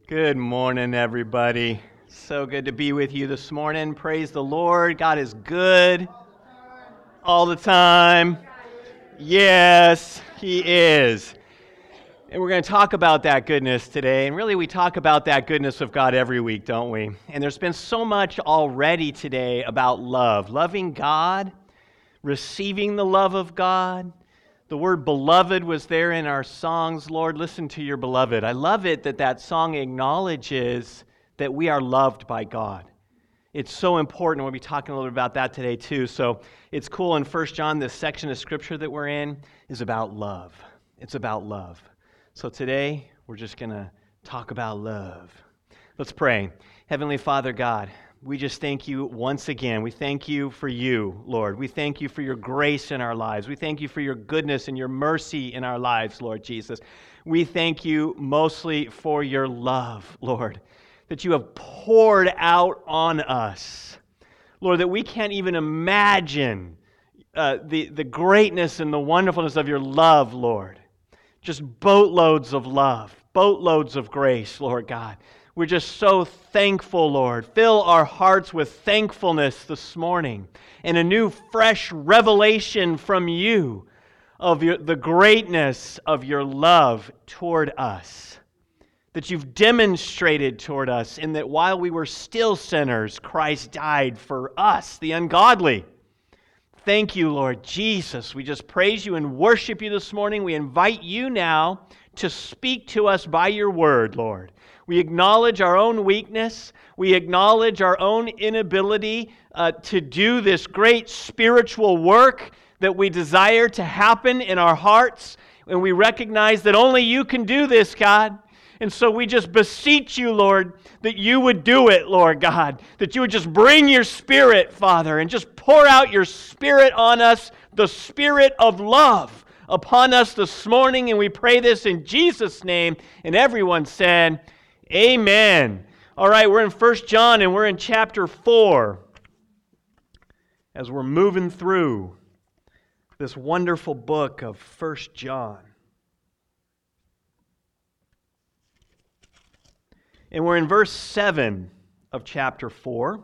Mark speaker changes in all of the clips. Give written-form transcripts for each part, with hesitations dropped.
Speaker 1: Good morning, everybody. So good to be with you this morning. Praise the Lord. God is good all the time. Yes, He is. And we're going to talk about that goodness today. And really, we talk about that goodness of God every week, don't we? And there's been so much already today about love. Loving God, receiving the love of God. The word beloved was there in our songs. Lord, listen to your beloved. I love it that song acknowledges that we are loved by God. It's so important. We'll be talking a little bit about that today too. So it's cool in 1 John, this section of Scripture that we're in is about love. It's about love. So today, we're just going to talk about love. Let's pray. Heavenly Father God, we just thank you once again. We thank you for you, Lord. We thank you for your grace in our lives. We thank you for your goodness and your mercy in our lives, Lord Jesus. We thank you mostly for your love, Lord, that you have poured out on us. Lord, that we can't even imagine the greatness and the wonderfulness of your love, Lord. Just boatloads of love, boatloads of grace, Lord God. We're just so thankful, Lord. Fill our hearts with thankfulness this morning and a new, fresh revelation from you of the greatness of your love toward us, that you've demonstrated toward us, in that while we were still sinners, Christ died for us, the ungodly. Thank you, Lord Jesus. We just praise you and worship you this morning. We invite you now to speak to us by your word, Lord. We acknowledge our own weakness. We acknowledge our own inability to do this great spiritual work that we desire to happen in our hearts. And we recognize that only you can do this, God. And so we just beseech you, Lord, that you would do it, Lord God. That you would just bring your Spirit, Father, and just pour out your Spirit on us, the Spirit of love upon us this morning. And we pray this in Jesus' name. And everyone said, amen. All right, we're in 1 John and we're in chapter 4 as we're moving through this wonderful book of 1 John. And we're in verse 7 of chapter 4.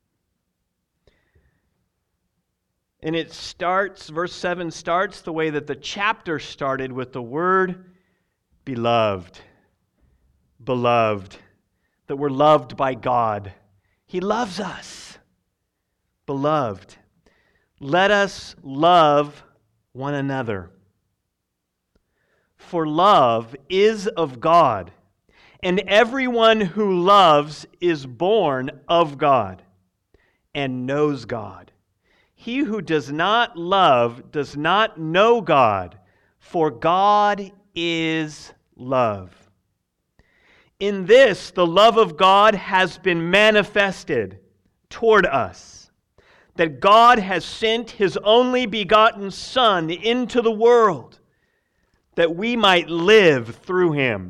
Speaker 1: And it starts, verse 7 starts the way that the chapter started, with the word beloved. Beloved, that we're loved by God. He loves us. Beloved, let us love one another. For love is of God, and everyone who loves is born of God and knows God. He who does not love does not know God, for God is love. In this, the love of God has been manifested toward us, that God has sent His only begotten Son into the world, that we might live through Him.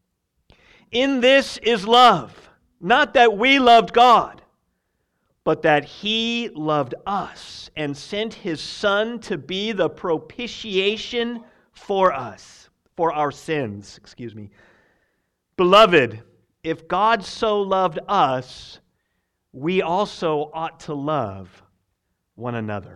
Speaker 1: In this is love, not that we loved God, but that He loved us and sent His Son to be the propitiation for us, for our sins, Beloved, if God so loved us, we also ought to love one another.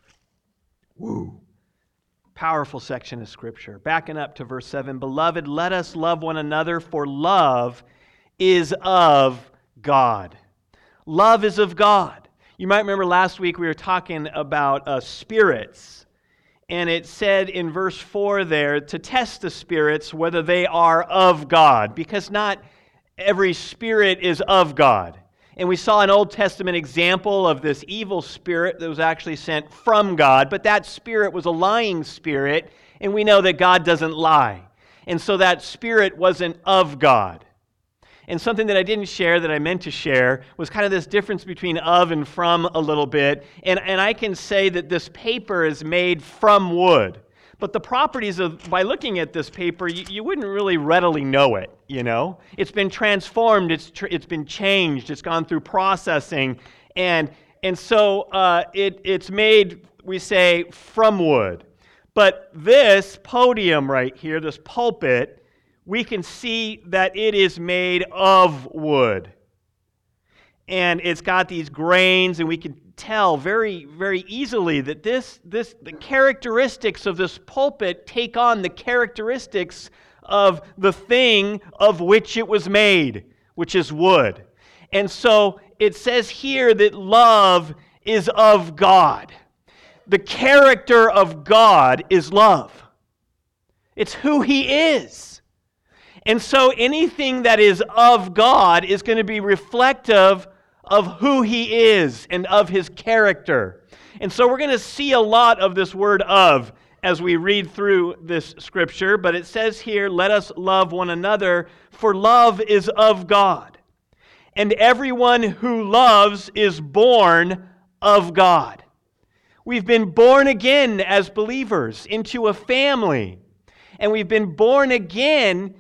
Speaker 1: Woo. Powerful section of Scripture. Backing up to verse 7. Beloved, let us love one another, for love is of God. Love is of God. You might remember last week we were talking about spirits. And it said in verse 4 there, to test the spirits whether they are of God, because not every spirit is of God. And we saw an Old Testament example of this evil spirit that was actually sent from God, but that spirit was a lying spirit, and we know that God doesn't lie. And so that spirit wasn't of God. And something that I didn't share that I meant to share was kind of this difference between of and from a little bit. And I can say that this paper is made from wood. But the properties by looking at this paper, you wouldn't really readily know it, you know? It's been transformed, it's been changed, it's gone through processing. And so it's made, we say, from wood. But this podium right here, this pulpit, we can see that it is made of wood. And it's got these grains, and we can tell very, very easily that the characteristics of this pulpit take on the characteristics of the thing of which it was made, which is wood. And so it says here that love is of God. The character of God is love. It's who He is. And so anything that is of God is going to be reflective of who He is and of His character. And so we're going to see a lot of this word "of" as we read through this scripture, but it says here, "Let us love one another, for love is of God. And everyone who loves is born of God." We've been born again as believers into a family, and we've been born again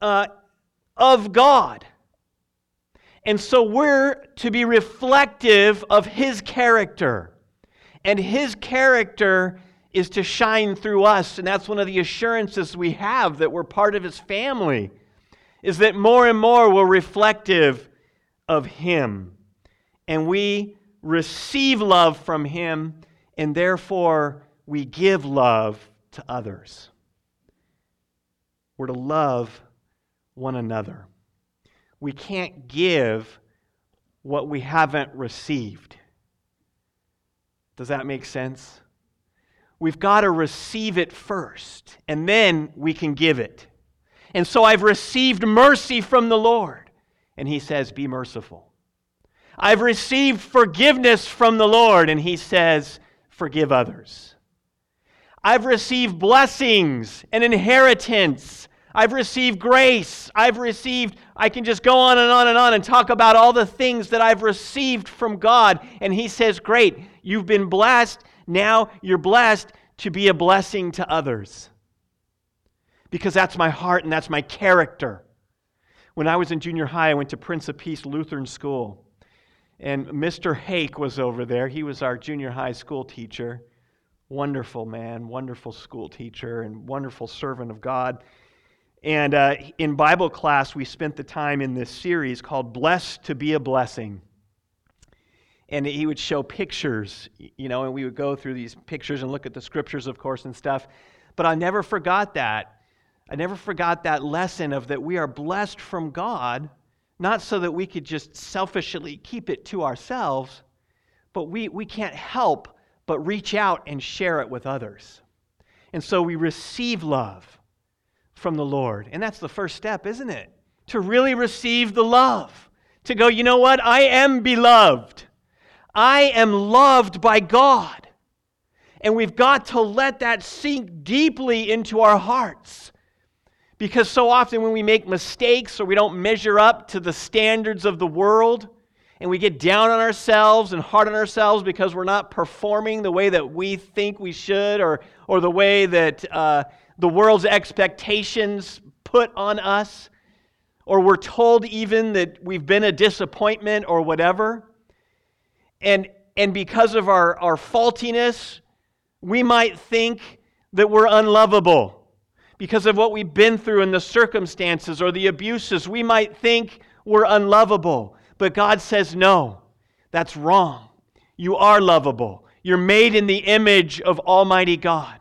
Speaker 1: of God. And so we're to be reflective of His character. And His character is to shine through us. And that's one of the assurances we have that we're part of His family, is that more and more we're reflective of Him. And we receive love from Him, and therefore we give love to others. We're to love one another. We can't give what we haven't received. Does that make sense? We've got to receive it first, and then we can give it. And so I've received mercy from the Lord, and He says, be merciful. I've received forgiveness from the Lord, and He says, forgive others. I've received blessings and inheritance. I've received grace. I can just go on and on and on and talk about all the things that I've received from God. And He says, great, you've been blessed. Now you're blessed to be a blessing to others. Because that's my heart and that's my character. When I was in junior high, I went to Prince of Peace Lutheran School. And Mr. Hake was over there. He was our junior high school teacher. Wonderful man, wonderful school teacher, and wonderful servant of God. And in Bible class, we spent the time in this series called Blessed to be a Blessing. And he would show pictures, and we would go through these pictures and look at the scriptures, of course, and stuff. But I never forgot that. I never forgot that lesson of that we are blessed from God, not so that we could just selfishly keep it to ourselves, but we can't help but reach out and share it with others. And so we receive love from the Lord. And that's the first step, isn't it? To really receive the love. To go, you know what? I am beloved. I am loved by God. And we've got to let that sink deeply into our hearts. Because so often when we make mistakes or we don't measure up to the standards of the world, and we get down on ourselves and hard on ourselves because we're not performing the way that we think we should, or the way that the world's expectations put on us, or we're told even that we've been a disappointment or whatever. And because of our faultiness, we might think that we're unlovable. Because of what we've been through in the circumstances or the abuses, we might think we're unlovable. But God says, no, that's wrong. You are lovable. You're made in the image of Almighty God.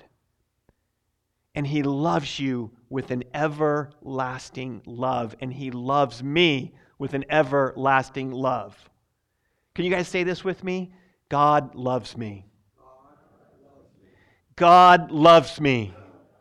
Speaker 1: And He loves you with an everlasting love. And He loves me with an everlasting love. Can you guys say this with me? God loves me. God loves me.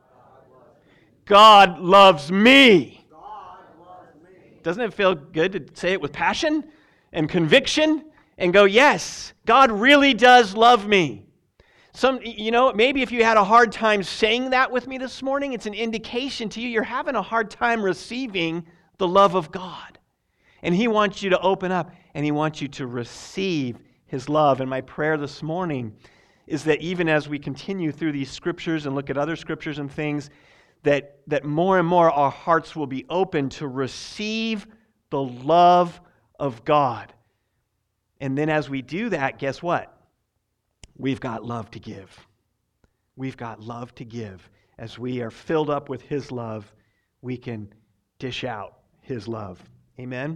Speaker 1: God loves me. Doesn't it feel good to say it with passion and conviction and go, yes, God really does love me? Maybe if you had a hard time saying that with me this morning, it's an indication to you you're having a hard time receiving the love of God. And He wants you to open up and He wants you to receive His love. And my prayer this morning is that even as we continue through these scriptures and look at other scriptures and things, that more and more our hearts will be open to receive the love of God. And then as we do that, guess what? We've got love to give. We've got love to give. As we are filled up with His love, we can dish out his love. Amen?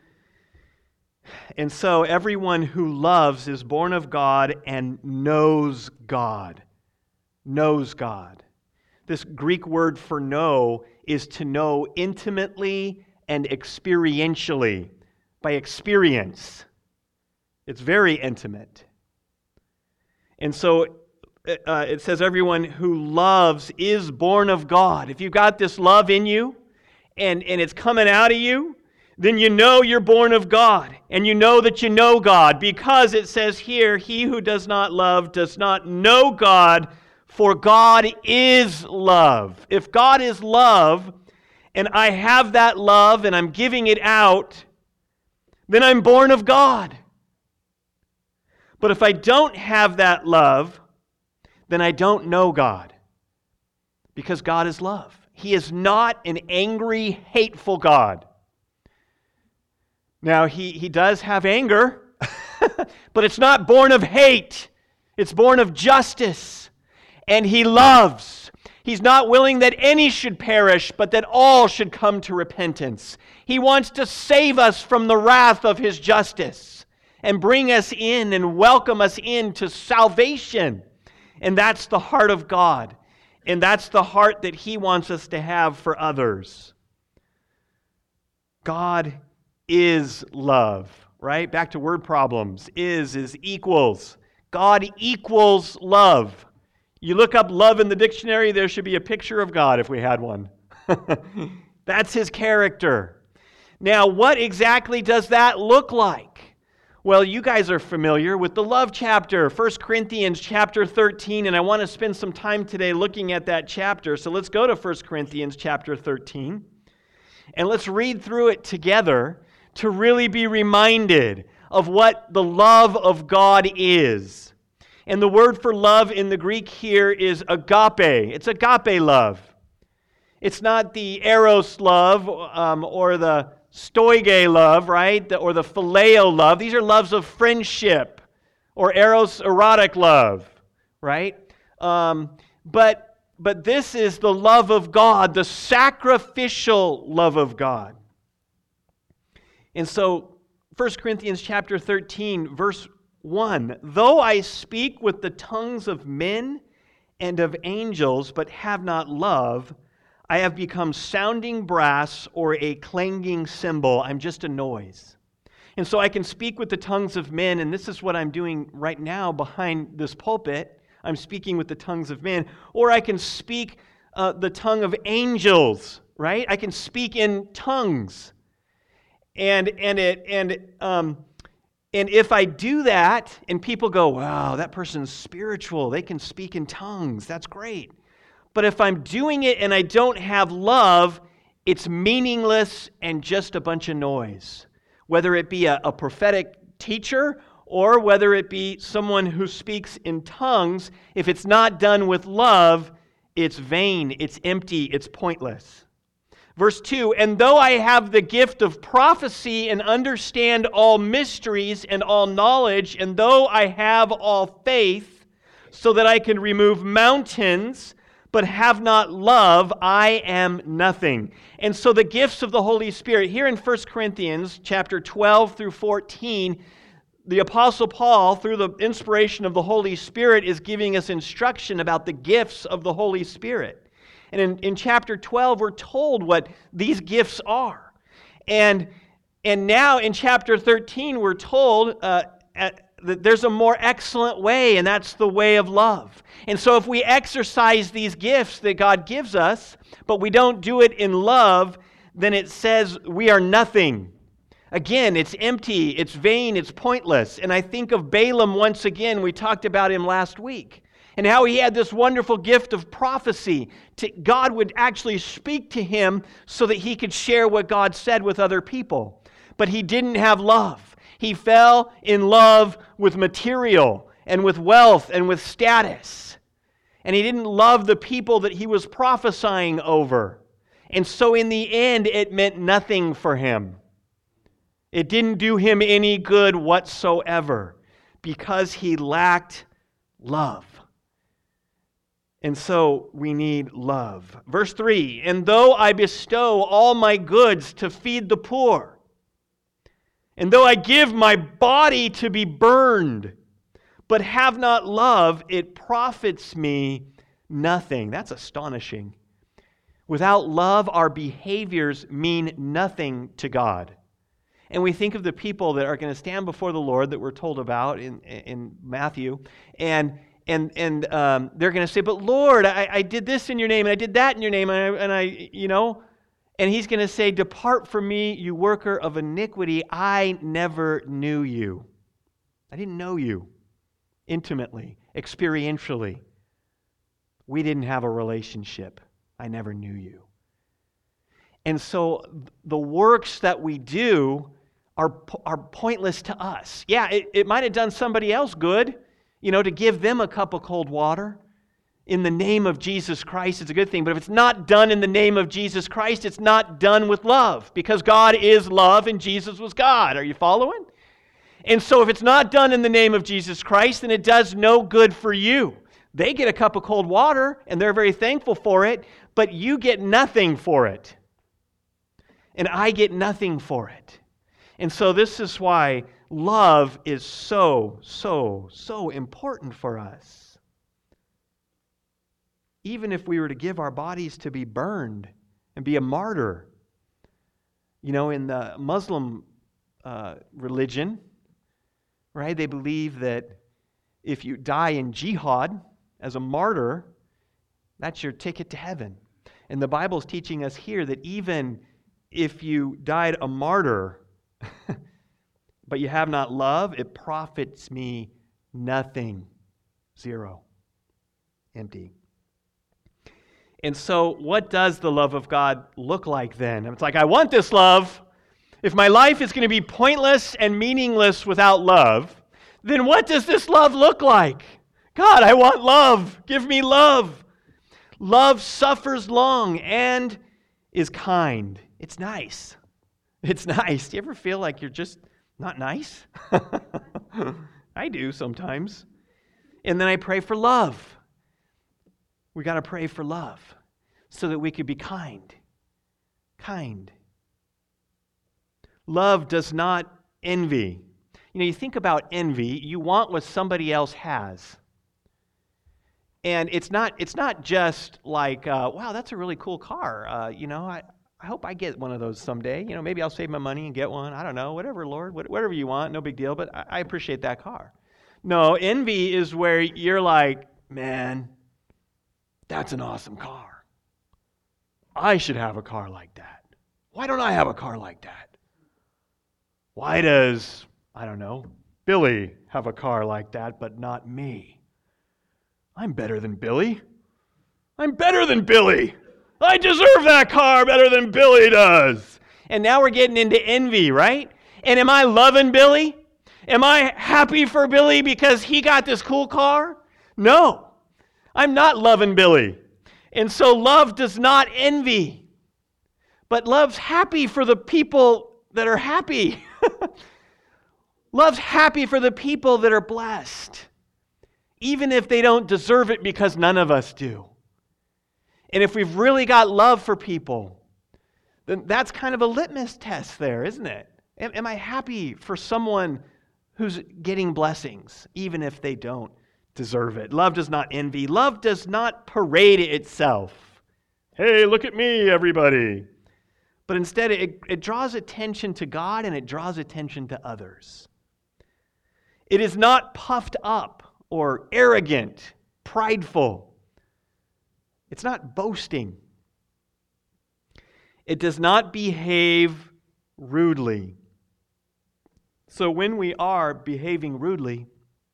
Speaker 1: And so everyone who loves is born of God and knows God. Knows God. This Greek word for know is to know intimately and experientially, by experience. It's very intimate. And so it says everyone who loves is born of God. If you've got this love in you and it's coming out of you, then you know you're born of God. And you know that you know God, because it says here, he who does not love does not know God, for God is love. If God is love, and I have that love and I'm giving it out, then I'm born of God. But if I don't have that love, then I don't know God, because God is love. He is not an angry, hateful God. Now, he does have anger, but it's not born of hate. It's born of justice. And he loves. He's not willing that any should perish, but that all should come to repentance. He wants to save us from the wrath of his justice and bring us in and welcome us into salvation. And that's the heart of God. And that's the heart that he wants us to have for others. God is love, right? Back to word problems. Is equals. God equals love. You look up love in the dictionary, there should be a picture of God if we had one. That's his character. Now, what exactly does that look like? Well, you guys are familiar with the love chapter, 1 Corinthians chapter 13, and I want to spend some time today looking at that chapter. So let's go to 1 Corinthians chapter 13, and let's read through it together to really be reminded of what the love of God is. And the word for love in the Greek here is agape. It's agape love. It's not the eros love or the stoige love, right? Or the phileo love. These are loves of friendship or eros erotic love, right? But this is the love of God, the sacrificial love of God. And so 1 Corinthians chapter 13, verse 1, though I speak with the tongues of men and of angels, but have not love, I have become sounding brass or a clanging cymbal. I'm just a noise. And so I can speak with the tongues of men, and this is what I'm doing right now behind this pulpit. I'm speaking with the tongues of men. Or I can speak the tongue of angels, right? I can speak in tongues. And if I do that, and people go, wow, that person's spiritual, they can speak in tongues, that's great. But if I'm doing it and I don't have love, it's meaningless and just a bunch of noise. Whether it be a prophetic teacher or whether it be someone who speaks in tongues, if it's not done with love, it's vain, it's empty, it's pointless. Verse 2, and though I have the gift of prophecy and understand all mysteries and all knowledge, and though I have all faith so that I can remove mountains, but have not love, I am nothing. And so the gifts of the Holy Spirit, here in 1 Corinthians chapter 12 through 14, the Apostle Paul, through the inspiration of the Holy Spirit, is giving us instruction about the gifts of the Holy Spirit. And in chapter 12, we're told what these gifts are. And now in chapter 13, we're told that there's a more excellent way, and that's the way of love. And so if we exercise these gifts that God gives us, but we don't do it in love, then it says we are nothing. Again, it's empty, it's vain, it's pointless. And I think of Balaam once again. We talked about him last week. And how he had this wonderful gift of prophecy. God would actually speak to him so that he could share what God said with other people. But he didn't have love. He fell in love with material and with wealth and with status. And he didn't love the people that he was prophesying over. And so in the end, it meant nothing for him. It didn't do him any good whatsoever because he lacked love. And so we need love. Verse 3, and though I bestow all my goods to feed the poor, and though I give my body to be burned, but have not love, it profits me nothing. That's astonishing. Without love, our behaviors mean nothing to God. And we think of the people that are going to stand before the Lord that we're told about in Matthew, and they're going to say, but Lord, I did this in your name, and I did that in your name, and he's going to say, depart from me, you worker of iniquity, I never knew you. I didn't know you intimately, experientially. We didn't have a relationship. I never knew you. And so the works that we do are pointless to us. Yeah, it might have done somebody else good, to give them a cup of cold water in the name of Jesus Christ. It's a good thing. But if it's not done in the name of Jesus Christ, it's not done with love, because God is love and Jesus was God. Are you following? And so if it's not done in the name of Jesus Christ, then it does no good for you. They get a cup of cold water, and they're very thankful for it, but you get nothing for it. And I get nothing for it. And so this is why love is so, so, so important for us. Even if we were to give our bodies to be burned and be a martyr. In the Muslim religion, right, they believe that if you die in jihad as a martyr, that's your ticket to heaven. And the Bible's teaching us here that even if you died a martyr, but you have not love, it profits me nothing. Zero. Empty. And so what does the love of God look like then? It's like, I want this love. If my life is going to be pointless and meaningless without love, then what does this love look like? God, I want love. Give me love. Love suffers long and is kind. It's nice. It's nice. Do you ever feel like you're just not nice? I do sometimes. And then I pray for love. We got to pray for love so that we could be kind. Kind. Love does not envy. You think about envy, you want what somebody else has. And it's not just like, wow, that's a really cool car. I hope I get one of those someday. Maybe I'll save my money and get one. I don't know. Whatever, Lord. Whatever you want. No big deal. But I appreciate that car. No, envy is where you're like, man, that's an awesome car. I should have a car like that. Why don't I have a car like that? Why does, I don't know, Billy have a car like that, but not me? I'm better than Billy. I'm better than Billy. I deserve that car better than Billy does. And now we're getting into envy, right? And am I loving Billy? Am I happy for Billy because he got this cool car? No, I'm not loving Billy. And so love does not envy, but love's happy for the people that are happy. Love's happy for the people that are blessed, even if they don't deserve it, because none of us do. And if we've really got love for people, then that's kind of a litmus test there, isn't it? Am I happy for someone who's getting blessings, even if they don't deserve it? Love does not envy. Love does not parade itself. Hey, look at me, everybody. But instead, it draws attention to God and it draws attention to others. It is not puffed up or arrogant, prideful. It's not boasting. It does not behave rudely. So when we are behaving rudely,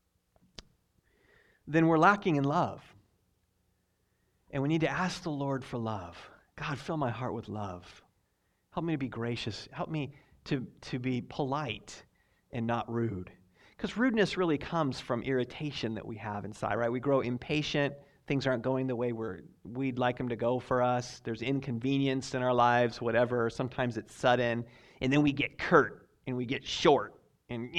Speaker 1: then we're lacking in love. And we need to ask the Lord for love. God, fill my heart with love. Help me to be gracious. Help me to be polite and not rude. Because rudeness really comes from irritation that we have inside, right? We grow impatient. Things aren't going the way we'd like them to go for us. There's inconvenience in our lives, whatever. Sometimes it's sudden. And then we get curt and we get short and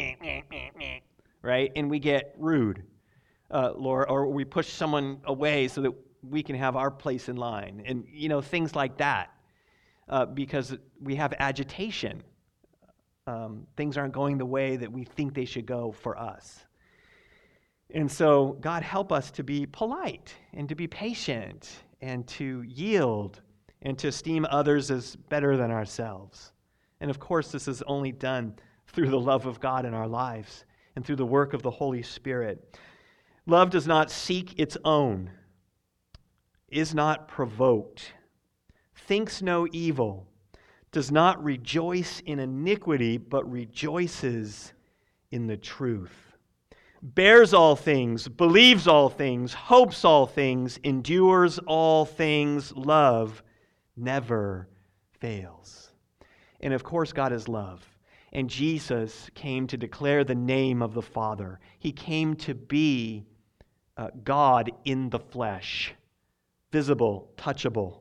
Speaker 1: right? And we get rude, Lord, or we push someone away so that we can have our place in line, and things like that, because we have agitation. Things aren't going the way that we think they should go for us. And so God help us to be polite and to be patient and to yield and to esteem others as better than ourselves. And of course, this is only done through the love of God in our lives and through the work of the Holy Spirit. Love does not seek its own, is not provoked, thinks no evil, does not rejoice in iniquity, but rejoices in the truth, bears all things, believes all things, hopes all things, endures all things. Love never fails. And of course, God is love. And Jesus came to declare the name of the Father. He came to be God in the flesh, visible, touchable.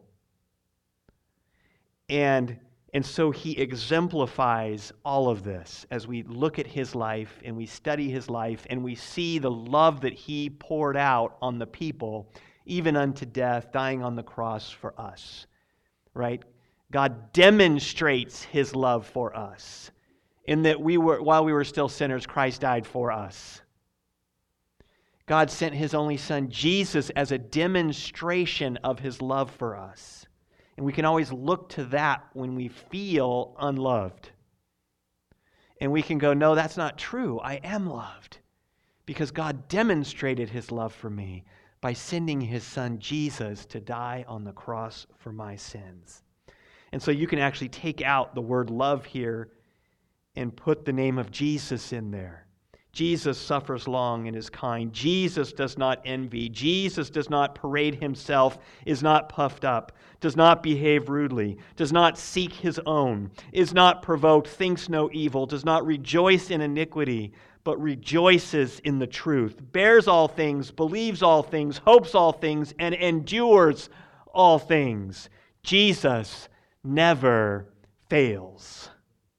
Speaker 1: And so he exemplifies all of this as we look at his life and we study his life and we see the love that he poured out on the people, even unto death, dying on the cross for us. Right? God demonstrates his love for us in that while we were still sinners, Christ died for us. God sent his only Son, Jesus, as a demonstration of his love for us. And we can always look to that when we feel unloved. And we can go, no, that's not true. I am loved. Because God demonstrated his love for me by sending his Son, Jesus, to die on the cross for my sins. And so you can actually take out the word love here and put the name of Jesus in there. Jesus suffers long and is kind. Jesus does not envy. Jesus does not parade himself, is not puffed up, does not behave rudely, does not seek his own, is not provoked, thinks no evil, does not rejoice in iniquity, but rejoices in the truth, bears all things, believes all things, hopes all things, and endures all things. Jesus never fails.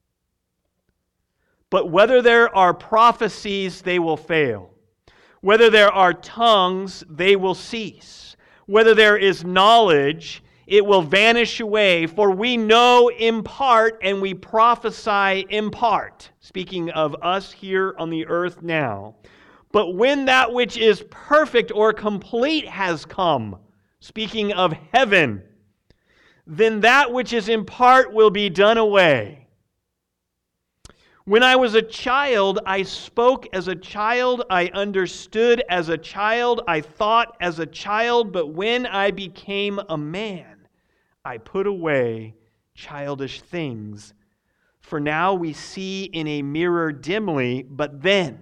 Speaker 1: But whether there are prophecies, they will fail. Whether there are tongues, they will cease. Whether there is knowledge, it will vanish away. For we know in part and we prophesy in part. Speaking of us here on the earth now. But when that which is perfect or complete has come, speaking of heaven, then that which is in part will be done away. When I was a child, I spoke as a child, I understood as a child, I thought as a child, but when I became a man, I put away childish things. For now we see in a mirror dimly, but then,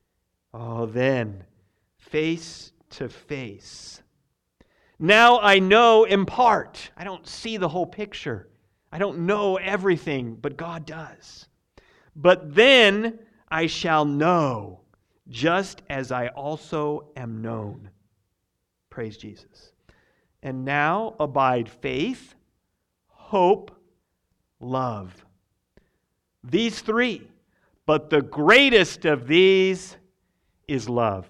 Speaker 1: face to face. Now I know in part. I don't see the whole picture. I don't know everything, but God does. But then I shall know, just as I also am known. Praise Jesus. And now abide faith, hope, love. These three, but the greatest of these is love.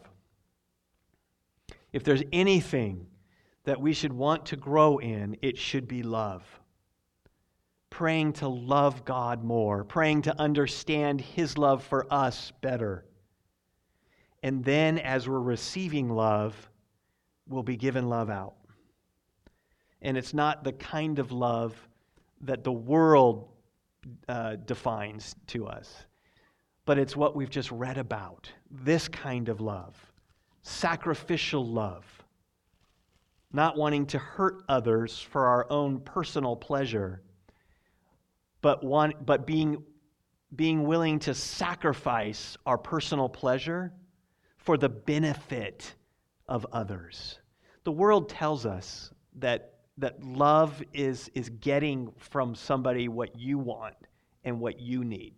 Speaker 1: If there's anything that we should want to grow in, it should be love. Praying to love God more, praying to understand his love for us better. And then as we're receiving love, we'll be given love out. And it's not the kind of love that the world defines to us, but it's what we've just read about. This kind of love, sacrificial love, not wanting to hurt others for our own personal pleasure, but being willing to sacrifice our personal pleasure for the benefit of others. The world tells us that love is getting from somebody what you want and what you need.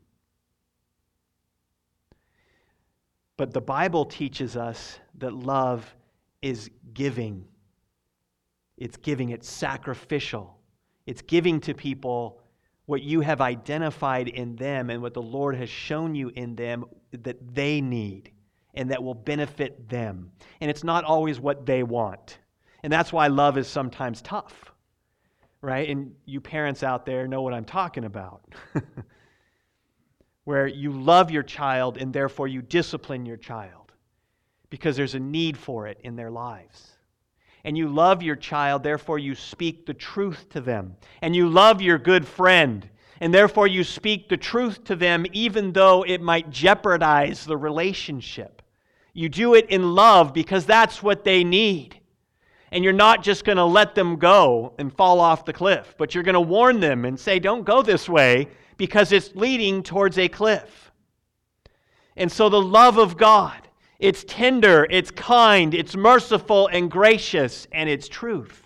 Speaker 1: But the Bible teaches us that love is giving. It's giving, it's sacrificial. It's giving to people what you have identified in them and what the Lord has shown you in them that they need and that will benefit them. And it's not always what they want. And that's why love is sometimes tough, right? And you parents out there know what I'm talking about. Where you love your child and therefore you discipline your child because there's a need for it in their lives. And you love your child, therefore you speak the truth to them. And you love your good friend, and therefore you speak the truth to them even though it might jeopardize the relationship. You do it in love because that's what they need. And you're not just going to let them go and fall off the cliff, but you're going to warn them and say, don't go this way because it's leading towards a cliff. And so the love of God, it's tender, it's kind, it's merciful and gracious, and it's truth.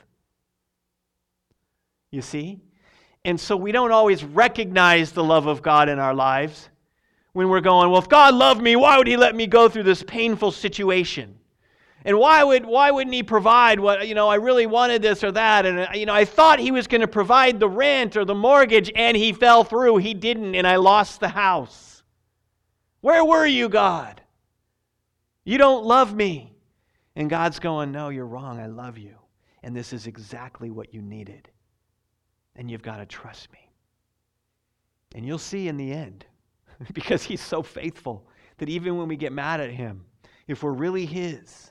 Speaker 1: You see? And so we don't always recognize the love of God in our lives when we're going, well, if God loved me, why would He let me go through this painful situation? And why wouldn't He provide what, I really wanted this or that, and I thought He was going to provide the rent or the mortgage, and He fell through. He didn't, and I lost the house. Where were you, God? You don't love me. And God's going, no, you're wrong. I love you. And this is exactly what you needed. And you've got to trust me. And you'll see in the end, because He's so faithful, that even when we get mad at Him, if we're really His,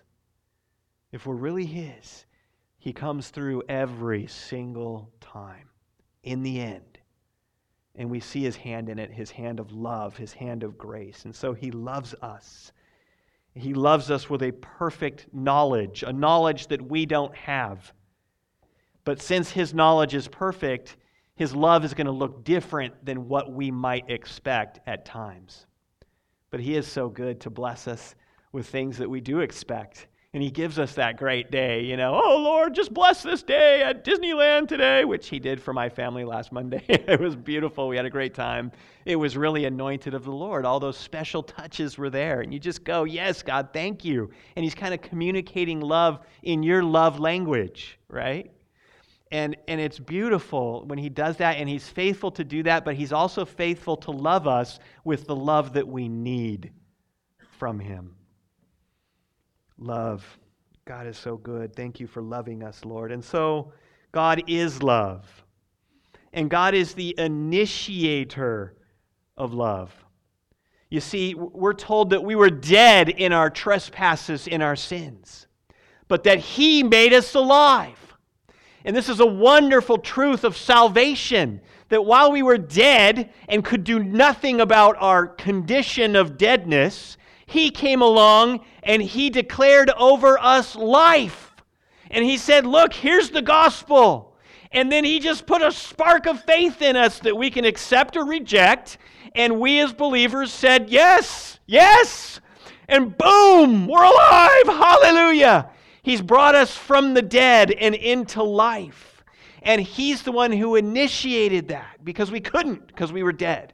Speaker 1: He comes through every single time in the end. And we see His hand in it, His hand of love, His hand of grace. And so He loves us. He loves us with a perfect knowledge, a knowledge that we don't have. But since His knowledge is perfect, His love is going to look different than what we might expect at times. But He is so good to bless us with things that we do expect. And He gives us that great day, oh Lord, just bless this day at Disneyland today, which He did for my family last Monday. It was beautiful. We had a great time. It was really anointed of the Lord. All those special touches were there. And you just go, yes, God, thank you. And He's kind of communicating love in your love language, right? And it's beautiful when He does that, and He's faithful to do that, but He's also faithful to love us with the love that we need from Him. Love. God is so good. Thank you for loving us, Lord. And so, God is love. And God is the initiator of love. You see, we're told that we were dead in our trespasses, in our sins, but that He made us alive. And this is a wonderful truth of salvation, that while we were dead and could do nothing about our condition of deadness, He came along and He declared over us life. And He said, look, here's the gospel. And then He just put a spark of faith in us that we can accept or reject. And we as believers said, yes, yes. And boom, we're alive. Hallelujah. He's brought us from the dead and into life. And He's the one who initiated that because we couldn't, because we were dead.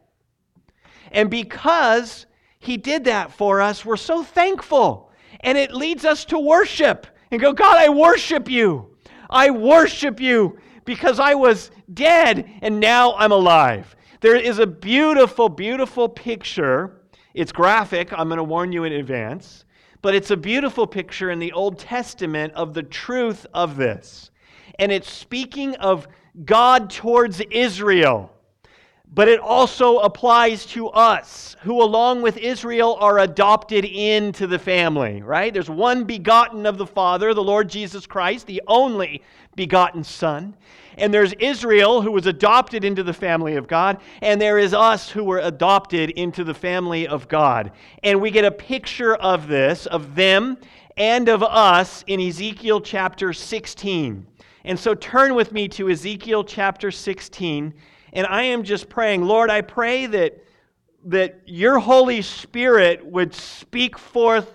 Speaker 1: And because He did that for us, we're so thankful. And it leads us to worship and go, God, I worship you. I worship you because I was dead and now I'm alive. There is a beautiful, beautiful picture. It's graphic. I'm going to warn you in advance. But it's a beautiful picture in the Old Testament of the truth of this. And it's speaking of God towards Israel. But it also applies to us, who along with Israel are adopted into the family, right? There's one begotten of the Father, the Lord Jesus Christ, the only begotten Son. And there's Israel, who was adopted into the family of God. And there is us, who were adopted into the family of God. And we get a picture of this, of them and of us, in Ezekiel chapter 16. And so turn with me to Ezekiel chapter 16. And I am just praying, Lord, I pray that your Holy Spirit would speak forth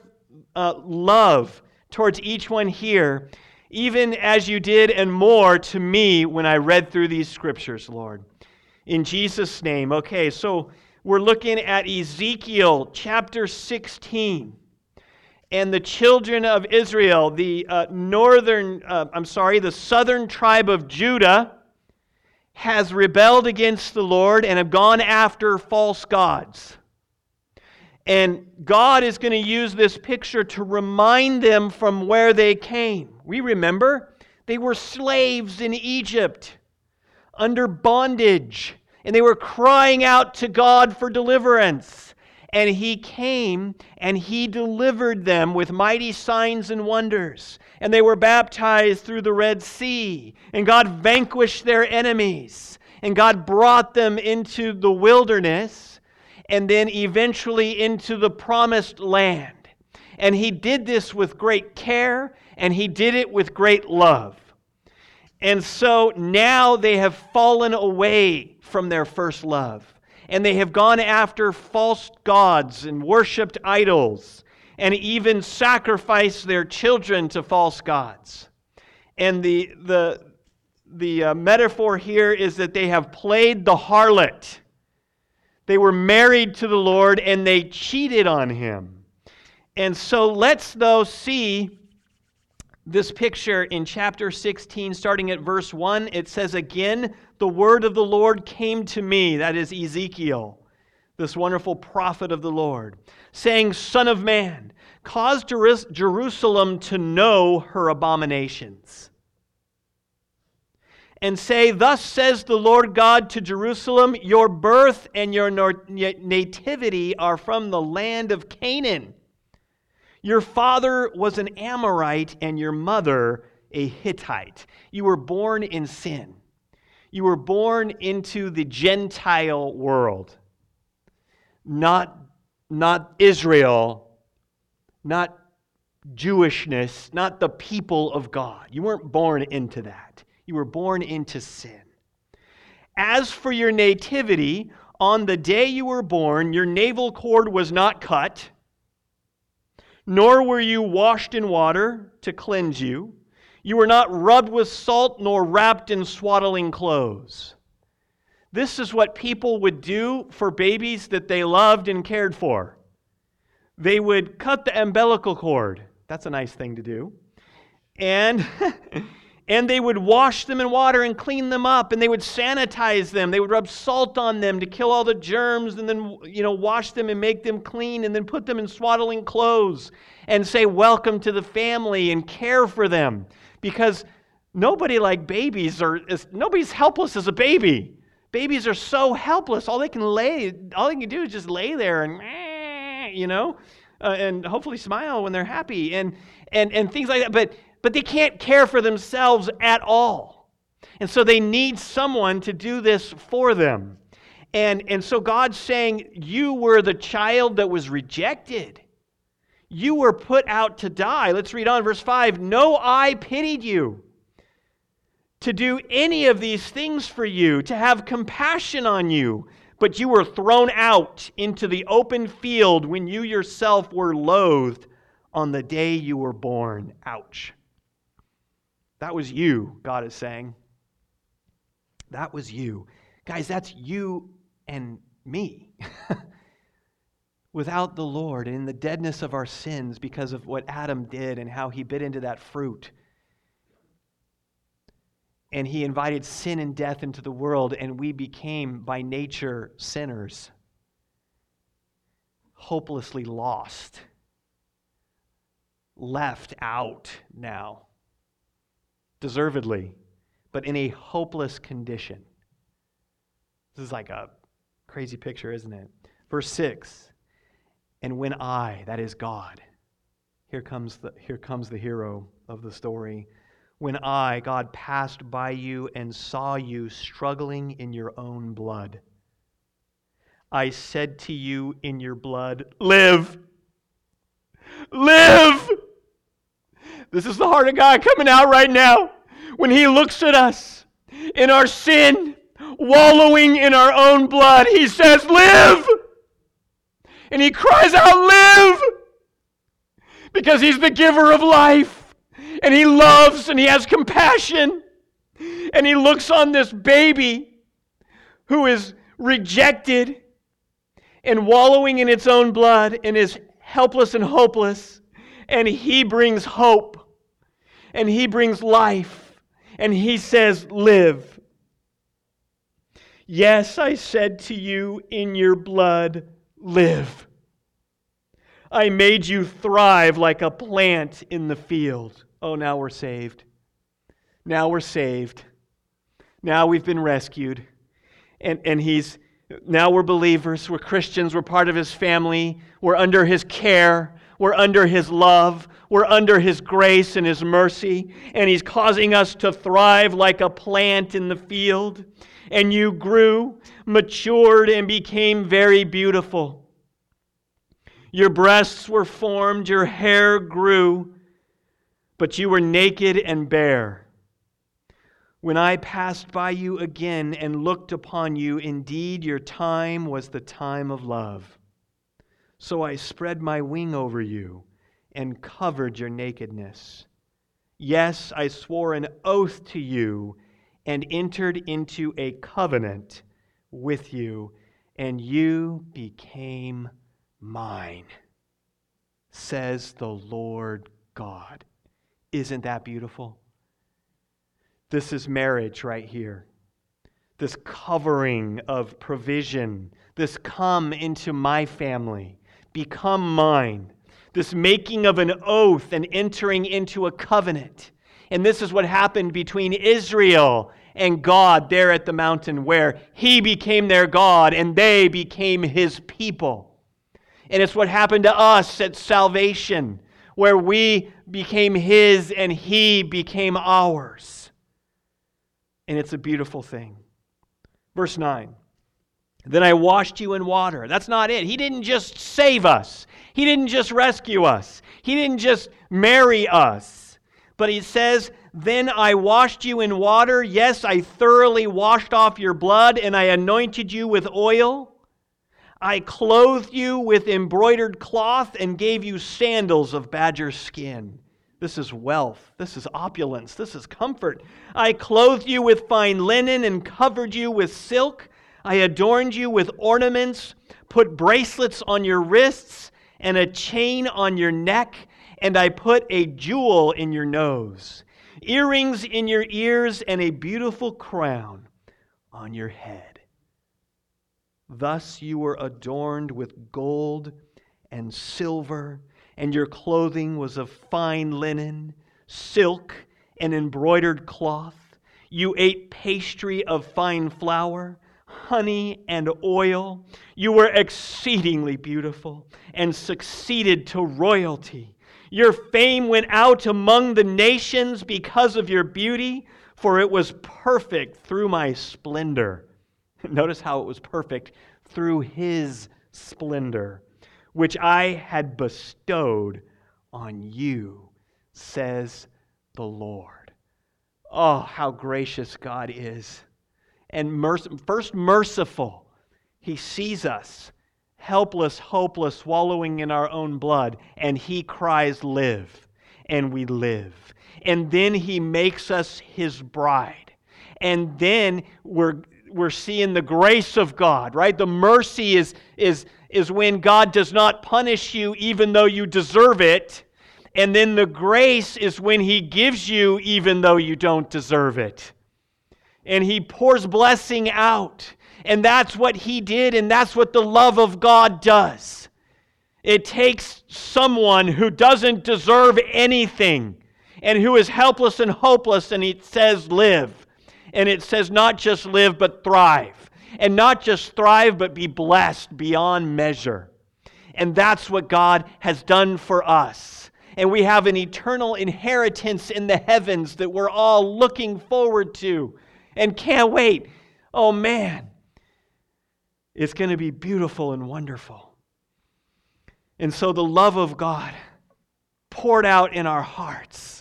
Speaker 1: love towards each one here, even as you did and more to me when I read through these scriptures, Lord. In Jesus' name. Okay, so we're looking at Ezekiel chapter 16. And the children of Israel, the southern tribe of Judah, has rebelled against the Lord and have gone after false gods. And God is going to use this picture to remind them from where they came. We remember they were slaves in Egypt, under bondage, and they were crying out to God for deliverance. And He came and He delivered them with mighty signs and wonders. And they were baptized through the Red Sea. And God vanquished their enemies. And God brought them into the wilderness and then eventually into the promised land. And He did this with great care, and He did it with great love. And so now they have fallen away from their first love. And they have gone after false gods and worshipped idols and even sacrificed their children to false gods. And the metaphor here is that they have played the harlot. They were married to the Lord and they cheated on Him. And so let's, though, see this picture in chapter 16, starting at verse 1. It says, "Again, the word of the Lord came to me," that is Ezekiel, this wonderful prophet of the Lord, saying, "Son of man, cause Jerusalem to know her abominations. And say, Thus says the Lord God to Jerusalem, your birth and your nativity are from the land of Canaan. Your father was an Amorite and your mother a Hittite. You were born in sin. You were born into the Gentile world. Not Israel, not Jewishness, not the people of God. You weren't born into that. You were born into sin. As for your nativity, on the day you were born, your navel cord was not cut, nor were you washed in water to cleanse you. You were not rubbed with salt, nor wrapped in swaddling clothes. This is what people would do for babies that they loved and cared for. They would cut the umbilical cord. That's a nice thing to do. And they would wash them in water and clean them up, and they would sanitize them. They would rub salt on them to kill all the germs, and then, wash them and make them clean, and then put them in swaddling clothes and say, welcome to the family, and care for them. Because nobody like babies nobody's helpless as a baby. Babies are so helpless. All they can do is just lay there and, and hopefully smile when they're happy and things like that. But they can't care for themselves at all. And so they need someone to do this for them. And so God's saying, you were the child that was rejected. You were put out to die. Let's read on, verse 5. No eye pitied you to do any of these things for you, to have compassion on you, but you were thrown out into the open field when you yourself were loathed on the day you were born. Ouch. That was you, God is saying. That was you. Guys, that's you and me. Without the Lord and in the deadness of our sins because of what Adam did and how he bit into that fruit. And he invited sin and death into the world, and we became by nature sinners. Hopelessly lost. Left out now. Deservedly, but in a hopeless condition. This is like a crazy picture, isn't it? Verse 6, and when I, that is God, here comes the hero of the story. When I, God, passed by you and saw you struggling in your own blood, I said to you in your blood, live! Live! This is the heart of God coming out right now. When He looks at us in our sin, wallowing in our own blood, He says, live! And He cries out, live! Because He's the giver of life. And He loves and He has compassion. And He looks on this baby who is rejected and wallowing in its own blood and is helpless and hopeless. And He brings hope. And He brings life. And He says, live. Yes, I said to you, in your blood, live. I made you thrive like a plant in the field. Oh, now we're saved. Now we're saved. Now we've been rescued. And now we're believers, we're Christians, we're part of His family, we're under His care, we're under His love, we're under His grace and His mercy, and He's causing us to thrive like a plant in the field. And you grew, matured, and became very beautiful. Your breasts were formed, your hair grew, but you were naked and bare. When I passed by you again and looked upon you, indeed your time was the time of love. So I spread my wing over you and covered your nakedness. Yes, I swore an oath to you and entered into a covenant with you, and you became mine, says the Lord God. Isn't that beautiful? This is marriage right here. This covering of provision. This come into my family. Become mine. This making of an oath and entering into a covenant. And this is what happened between Israel and God there at the mountain, where He became their God and they became His people. And it's what happened to us at salvation, where we became His and He became ours. And it's a beautiful thing. Verse 9. Then I washed you in water. That's not it. He didn't just save us. He didn't just rescue us. He didn't just marry us. But He says, then I washed you in water. Yes, I thoroughly washed off your blood, and I anointed you with oil. I clothed you with embroidered cloth and gave you sandals of badger skin. This is wealth. This is opulence. This is comfort. I clothed you with fine linen and covered you with silk. I adorned you with ornaments, put bracelets on your wrists and a chain on your neck, and I put a jewel in your nose, earrings in your ears, and a beautiful crown on your head. Thus you were adorned with gold and silver, and your clothing was of fine linen, silk, and embroidered cloth. You ate pastry of fine flour, honey, and oil. You were exceedingly beautiful and succeeded to royalty. Your fame went out among the nations because of your beauty, for it was perfect through my splendor. Notice how it was perfect through His splendor, which I had bestowed on you, says the Lord. Oh, how gracious God is. And first merciful. He sees us, helpless, hopeless, wallowing in our own blood, and He cries, live, and we live. And then He makes us His bride. And then we're seeing the grace of God, right? The mercy is when God does not punish you even though you deserve it. And then the grace is when He gives you even though you don't deserve it. And He pours blessing out. And that's what He did, and that's what the love of God does. It takes someone who doesn't deserve anything and who is helpless and hopeless, and He says, live. And it says not just live, but thrive. And not just thrive, but be blessed beyond measure. And that's what God has done for us. And we have an eternal inheritance in the heavens that we're all looking forward to and can't wait. Oh man, it's going to be beautiful and wonderful. And so the love of God poured out in our hearts.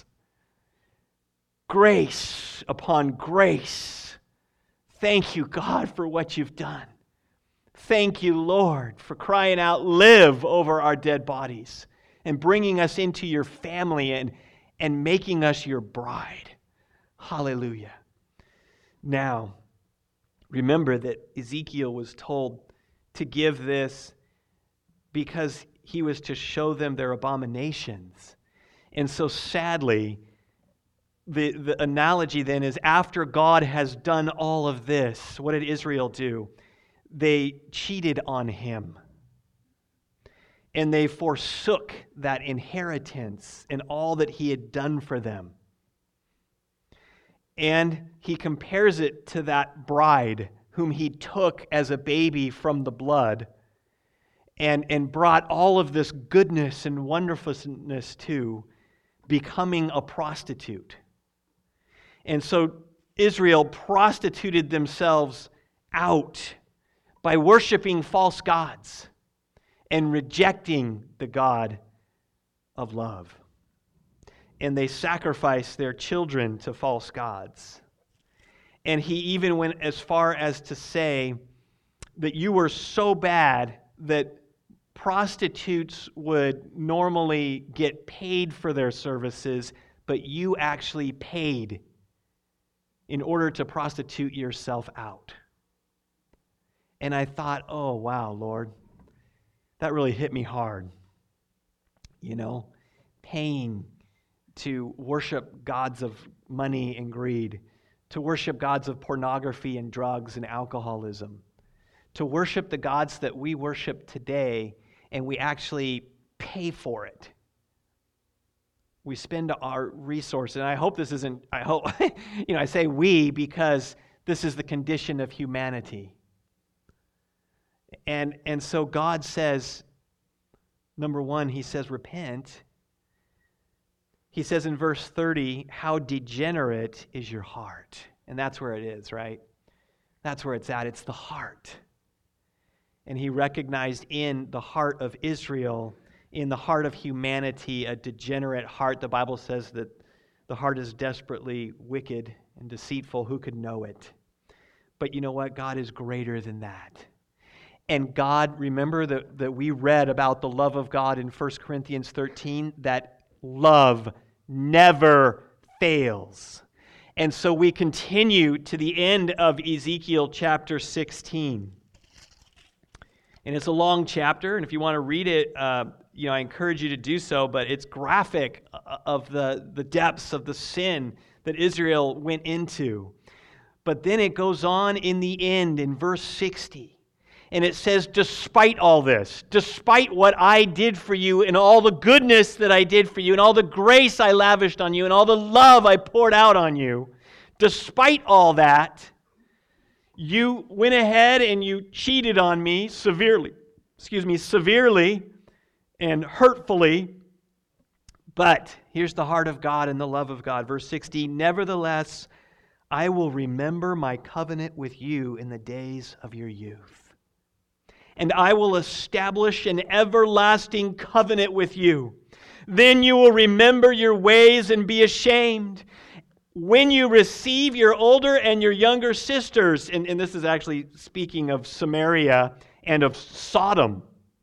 Speaker 1: Grace upon grace. Thank you, God, for what You've done. Thank you, Lord, for crying out, live over our dead bodies and bringing us into Your family and making us Your bride. Hallelujah. Now, remember that Ezekiel was told to give this because he was to show them their abominations. And so sadly, the analogy then is after God has done all of this, what did Israel do? They cheated on Him. and they forsook that inheritance and all that he had done for them. And he compares it to that bride whom he took as a baby from the blood and brought all of this goodness and wonderfulness to, becoming a prostitute. And so Israel prostituted themselves out by worshiping false gods and rejecting the God of love. And they sacrificed their children to false gods. And he even went as far as to say that you were so bad that prostitutes would normally get paid for their services, but you actually paid in order to prostitute yourself out. And I thought, oh, wow, Lord, that really hit me hard. Paying to worship gods of money and greed, to worship gods of pornography and drugs and alcoholism, to worship the gods that we worship today, and we actually pay for it. We spend our resources, and I hope this isn't, I say we because this is the condition of humanity. And so God says, number one, he says, repent. He says in verse 30, how degenerate is your heart? And that's where it is, right? That's where it's at. It's the heart. And he recognized in the heart of Israel, in the heart of humanity, a degenerate heart. The Bible says that the heart is desperately wicked and deceitful. Who could know it? But you know what? God is greater than that. And God, remember that we read about the love of God in 1 Corinthians 13, that love never fails. And so we continue to the end of Ezekiel chapter 16. And it's a long chapter, and if you want to read it, I encourage you to do so, but it's graphic of the depths of the sin that Israel went into. But then it goes on in the end, in verse 60. And it says, despite all this, despite what I did for you and all the goodness that I did for you and all the grace I lavished on you and all the love I poured out on you, despite all that, you went ahead and you cheated on me severely and hurtfully. But here's the heart of God and the love of God. Verse 60, nevertheless, I will remember my covenant with you in the days of your youth. And I will establish an everlasting covenant with you. Then you will remember your ways and be ashamed. When you receive your older and your younger sisters, and this is actually speaking of Samaria and of Sodom,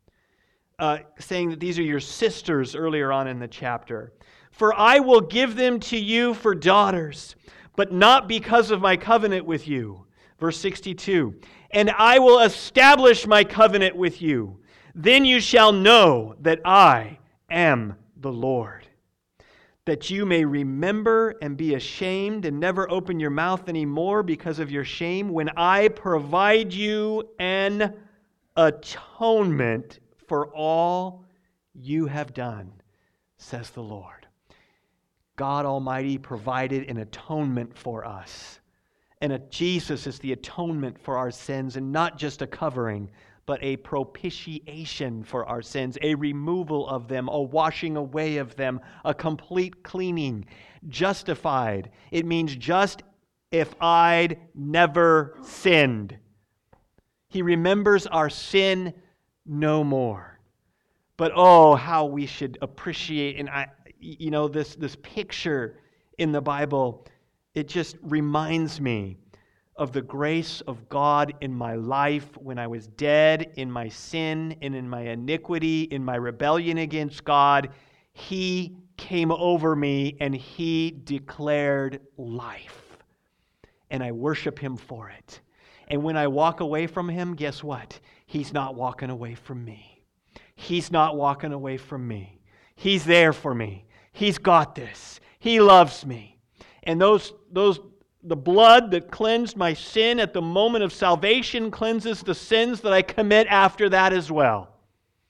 Speaker 1: saying that these are your sisters earlier on in the chapter. For I will give them to you for daughters, but not because of my covenant with you. Verse 62, and I will establish my covenant with you. Then you shall know that I am the Lord. That you may remember and be ashamed and never open your mouth anymore because of your shame when I provide you an atonement for all you have done, says the Lord. God Almighty provided an atonement for us. And Jesus is the atonement for our sins, and not just a covering, but a propitiation for our sins, a removal of them, a washing away of them, a complete cleaning. Justified. It means just if I'd never sinned. He remembers our sin no more. But oh, how we should appreciate, and this picture in the Bible, it just reminds me of the grace of God in my life when I was dead in my sin and in my iniquity, in my rebellion against God. He came over me and He declared life. And I worship Him for it. And when I walk away from Him, guess what? He's not walking away from me. He's not walking away from me. He's there for me. He's got this. He loves me. And the blood that cleansed my sin at the moment of salvation cleanses the sins that I commit after that as well.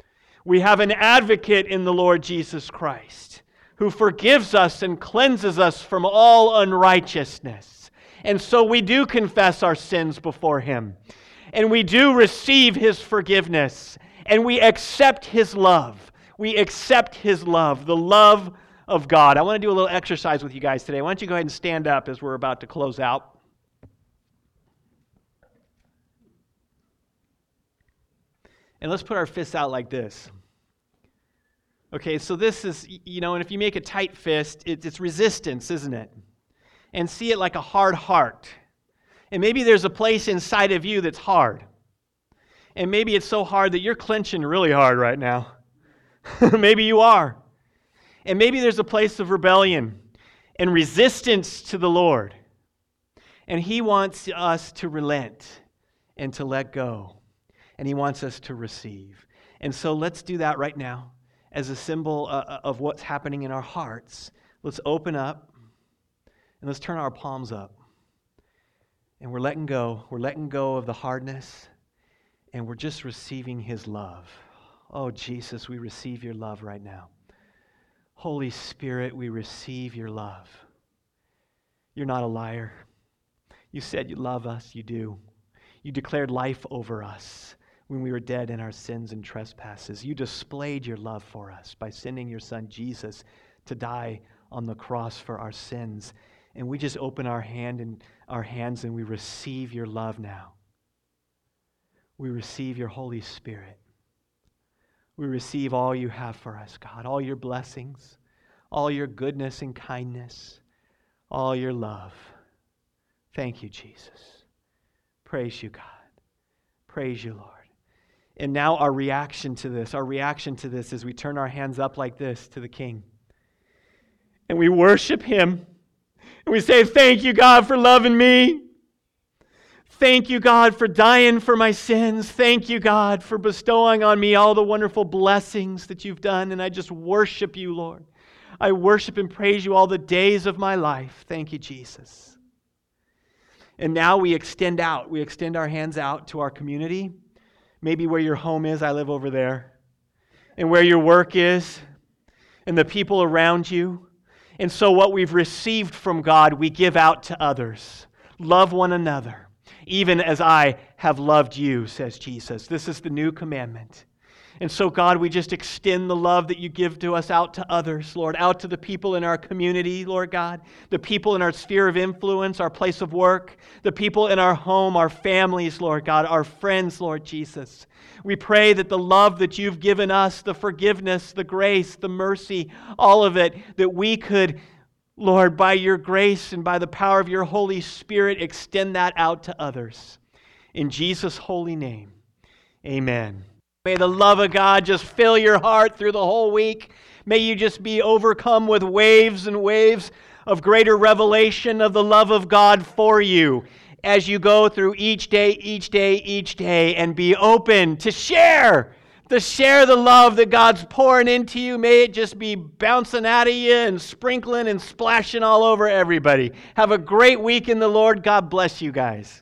Speaker 1: We have an advocate in the Lord Jesus Christ who forgives us and cleanses us from all unrighteousness. And so we do confess our sins before Him. And we do receive His forgiveness. And we accept His love. We accept His love, the love of God. I want to do a little exercise with you guys today. Why don't you go ahead and stand up as we're about to close out. And let's put our fists out like this. Okay, so this is, and if you make a tight fist, it's resistance, isn't it? And see it like a hard heart. And maybe there's a place inside of you that's hard. And maybe it's so hard that you're clenching really hard right now. Maybe you are. And maybe there's a place of rebellion and resistance to the Lord. And He wants us to relent and to let go. And He wants us to receive. And so let's do that right now as a symbol of what's happening in our hearts. Let's open up and let's turn our palms up. And we're letting go. We're letting go of the hardness. And we're just receiving His love. Oh, Jesus, we receive Your love right now. Holy Spirit, we receive Your love. You're not a liar. You said you love us. You do. You declared life over us when we were dead in our sins and trespasses. You displayed Your love for us by sending Your Son Jesus to die on the cross for our sins. And we just open our hands and we receive Your love now. We receive Your Holy Spirit. We receive all You have for us, God, all Your blessings, all Your goodness and kindness, all Your love. Thank You, Jesus. Praise You, God. Praise You, Lord. And now our reaction to this is we turn our hands up like this to the King. And we worship Him. And we say, thank You, God, for loving me. Thank You, God, for dying for my sins. Thank You, God, for bestowing on me all the wonderful blessings that You've done. And I just worship You, Lord. I worship and praise You all the days of my life. Thank You, Jesus. And now we extend out. We extend our hands out to our community. Maybe where your home is, I live over there. And where your work is. And the people around you. And so what we've received from God, we give out to others. Love one another. Even as I have loved you, says Jesus. This is the new commandment. And so, God, we just extend the love that You give to us out to others, Lord, out to the people in our community, Lord God, the people in our sphere of influence, our place of work, the people in our home, our families, Lord God, our friends, Lord Jesus. We pray that the love that You've given us, the forgiveness, the grace, the mercy, all of it, that we could, Lord, by Your grace and by the power of Your Holy Spirit, extend that out to others. In Jesus' holy name, amen. May the love of God just fill your heart through the whole week. May you just be overcome with waves and waves of greater revelation of the love of God for you as you go through each day, and be open to share the love that God's pouring into you. May it just be bouncing out of you and sprinkling and splashing all over everybody. Have a great week in the Lord. God bless you guys.